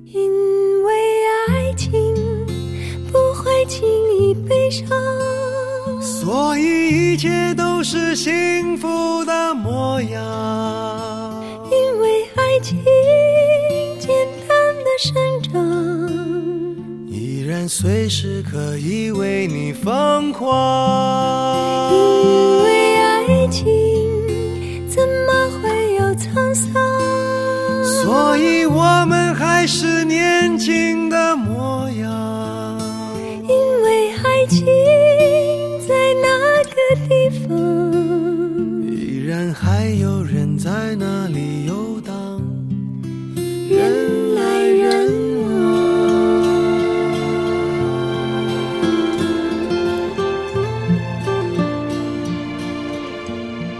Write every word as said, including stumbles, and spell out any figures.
因为爱情不会轻易悲伤， 所以一切都是幸福的模样。 因为爱情简单的生长， 依然随时可以为你疯狂。 因为爱情怎么会有沧桑， 所以我们还是年轻的模样。 因为爱情在那个地方， 依然还有人在那里游荡， 人来人